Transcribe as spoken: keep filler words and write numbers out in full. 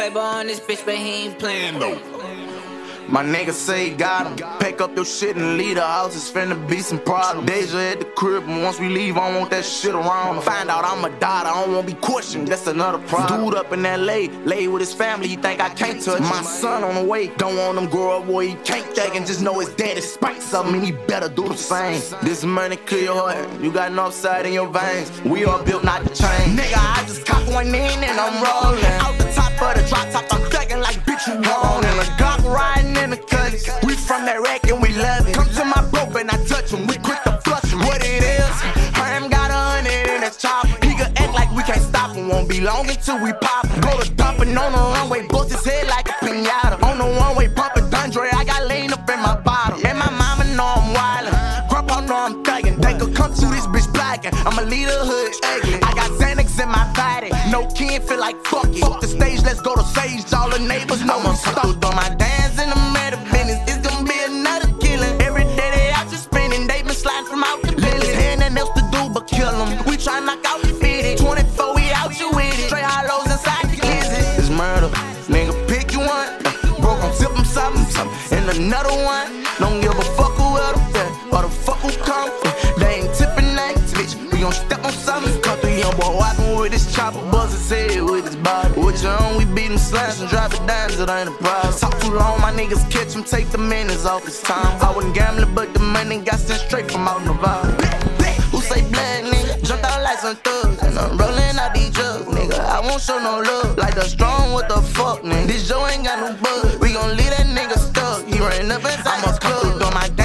paper on this bitch, but he ain't playing though. My nigga say he got him. Pack up your shit and leave the house, it's finna be some problems. Deja at the crib, and once we leave, I don't want that shit around. Find out I'm a dot, I don't wanna be questioned, that's another problem. Dude up in L A, lay with his family, he think I can't touch him. My son on the way, don't want him grow up where he can't think, and just know his daddy spikes something, and he better do the same. This money clear your heart, you got enough side in your veins. We all built not to change. Nigga, I just cop one in and I'm rolling. Out the top of the drop top, I'm thugging like bitch you want. And a Glock riding in the cuts. We from that rack and we love it. Come to my broke and I touch him, we quick to flush him. What it is, Herm got a hundred in his chop. He could act like we can't stop him, won't be long until we pop him. Go to dumping on the runway, bust his head like a pinata. On the one way, pumping Dundre, I got lean up in my bottom. And my mama know I'm wildin', grandpa know I'm thuggin'. They could come to this bitch blackin', I'ma lead the hood ugly. I got Xanax in my body, no kid feel like fuck it. Fuck the stage, let's go to Sage, all the neighbors know I'm stuck. On my dance in the meta business, it's gonna be another killing. Every day they out just spinning, they been sliding from out the lilies. Ain't nothing else to do but kill them. We try knock out the fitted, twenty-four we out you with it. Straight hollows inside the glizzy. It's murder, nigga pick you one. Uh, broke on tip him something, something. And another one, don't give a fuck who else there, or the fuck who come from. They ain't tipping that bitch, we gon' step on something. Come through young boy walking with his chopper, buzz his head with his body. With your own, we beat him slash and drop it down, it ain't a problem. Talk too long, my niggas catch him, take the minutes off his time. I wasn't gambling, but the money got sent straight from out in the vibe. Who say black, nigga? Jumped out like some thugs, and I'm rolling out these drugs, nigga. I won't show no love, like the strong, what the fuck, nigga? This Joe ain't got no bug, we gon' leave that nigga stuck. He ran up inside his club, on my